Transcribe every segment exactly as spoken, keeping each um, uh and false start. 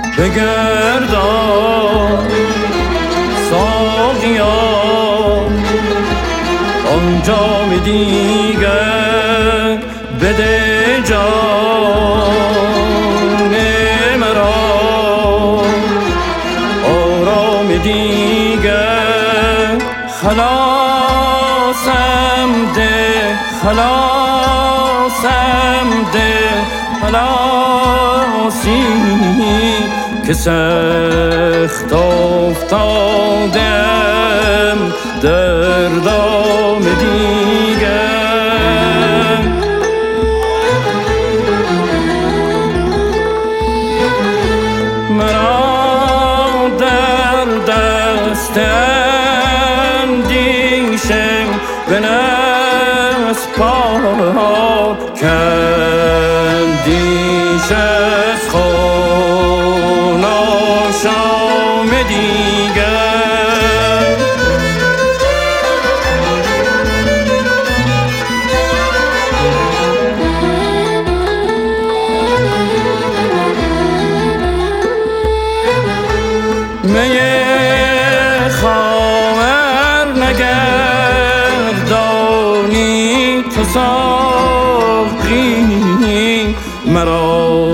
بگردان ساقیا آن جام دیگر بده جان مرا آرام دیگر خلاصم ده خلاصم ده خلاصی که سخت افتادم در دام دیگر مرا در دست اندیشه به نسپار کندیش از خون آشام دیگر می خمر نگردانی تو ساقی مرا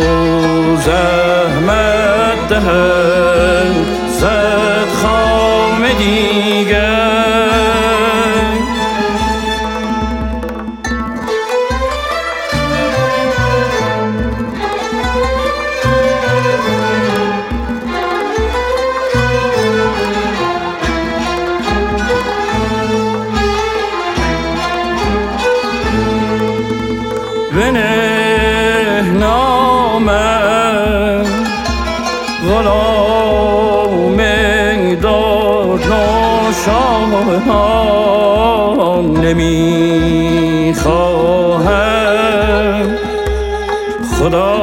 زحمت دهد صد خام دیگر بنه نامم غلام داد ناشام نمی خواهم خدا